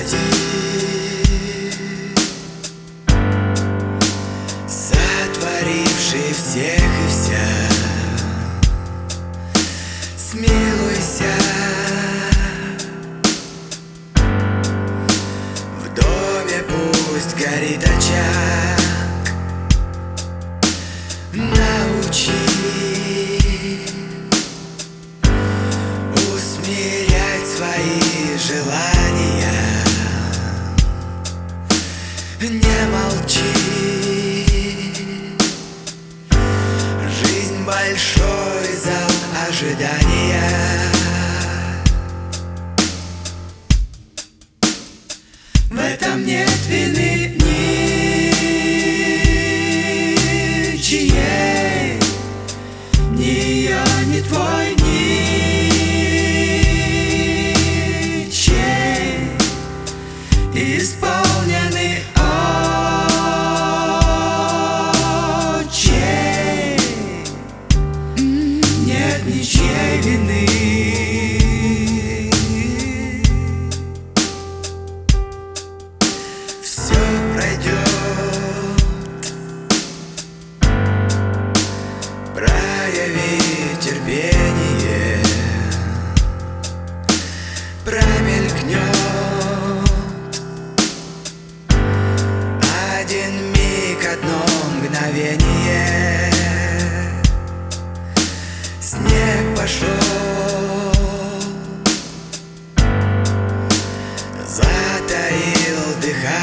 Господи, сотворивший всех и вся, смилуйся. В доме пусть горит очаг, научи усмирять свои желания. Не молчи, жизнь большой зал ожидания. В этом нет вины ничьей, ни ее, ни твой, ничей. Исполнены очей, нет ничьей вины. Все пройдет, прояви терпение, промелькнет один миг, одно мгновение. Снег пошел, затаил дыхание.